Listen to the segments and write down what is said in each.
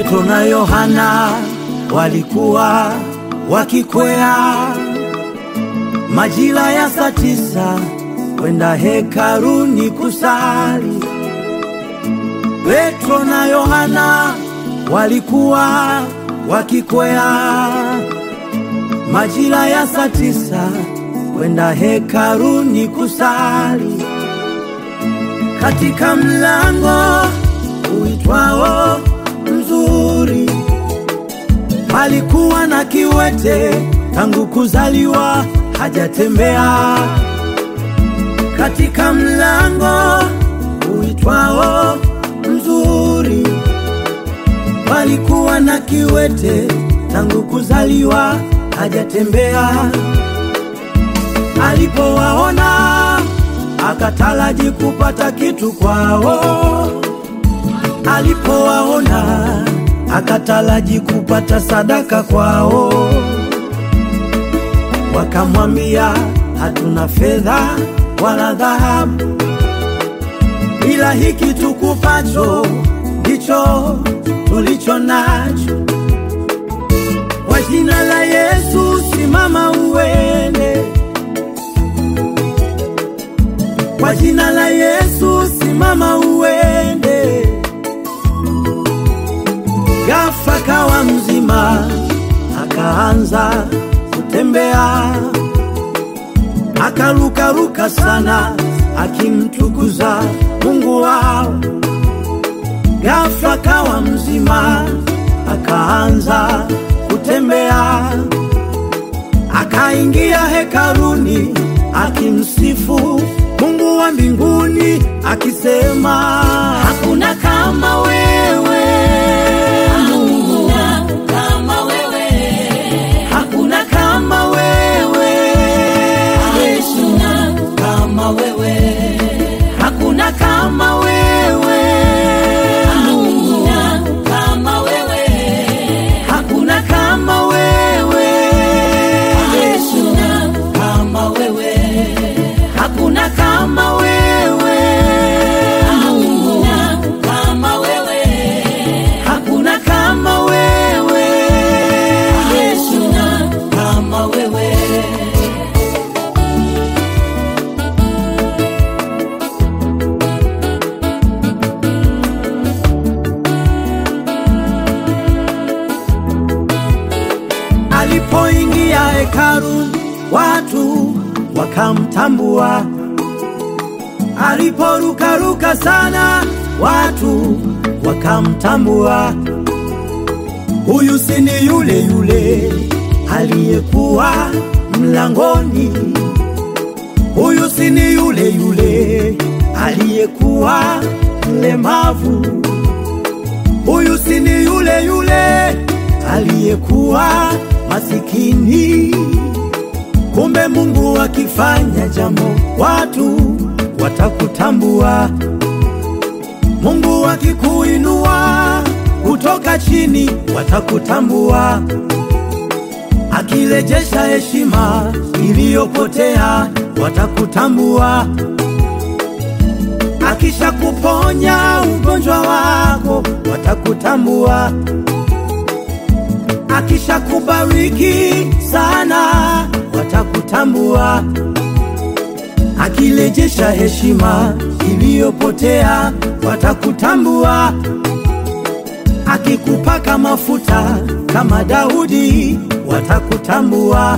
Petro na Yohana walikuwa wakikwea majira ya saa 9 kwenda hekaluni kusali. Petro na Yohana walikuwa wakikwea majira ya saa 9 kwenda hekaluni kusali. Katika mlango uitwao Mzuri palikuwa na kiwete tangu kuzaliwa hajatembea. Katika mlango uitwao Mzuri palikuwa na kiwete tangu kuzaliwa hajatembea. Alipowaona akataraji kupata kitu kwao. Alipowaona akataraji kupata sadaka kwao. Wakamwambia, hatuna fedha wala dhahabu, ila hiki tukupacho ndicho tulicho nacho. Kwa jina la Yesu simama uende. Kwa jina la Yesu simama uende. Ghafla kawa mzima, akaanza kutembea, akarukaruka sana akimtukuza Mungu wao. Ghafla kawa mzima, akaanza kutembea, akaingia hekaluni akimsifu Mungu wa mbinguni akisema, hakuna kama wewe Mungu, kama wewe, hakuna kama wewe Yesu, kama wewe, hakuna kama wewe Mungu, kama wewe, hakuna kama wewe Yesu, kama wewe, hakuna kama wewe Mungu, kama wewe, hakuna kama wewe Yesu, kama wewe. Alipoingia hekalu watu wakamtambua. Aliporukaruka sana watu wakamtambua. Huyu si ni yule yule aliyekuwa mlangoni. Huyu si ni yule yule aliyekuwa mlemavu. Huyu si ni yule yule aliyekuwa masikini. Kumbe Mungu akifanya jambo watu watakutambua. Mungu akikuinua kutoka chini watakutambua. Akirejesha heshima iliyopotea watakutambua. Akisha kuponya ugonjwa wako watakutambua. Akisha kubariki sana watakutambua. Akirejesha heshima iliyopotea watakutambua. Akikupaka mafuta kama Daudi watakutambua.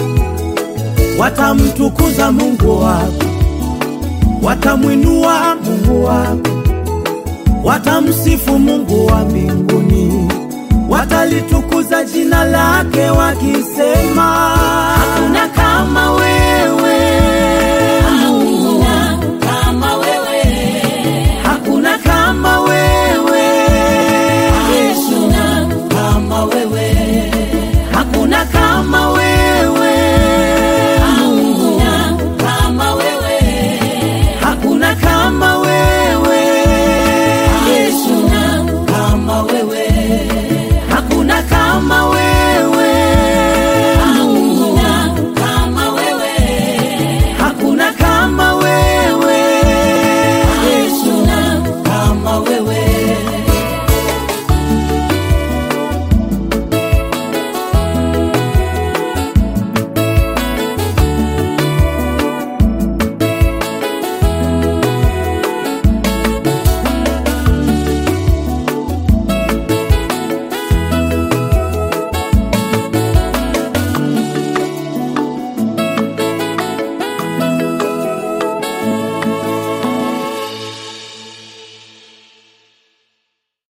Watamtukuza Mungu wako, watamwinua Mungu wako, watamsifu Mungu wa mbinguni, watalitukuza jina lake wakisema, hakuna kama wewe Mungu, kama wewe, hakuna kama wewe Yesu, kama wewe,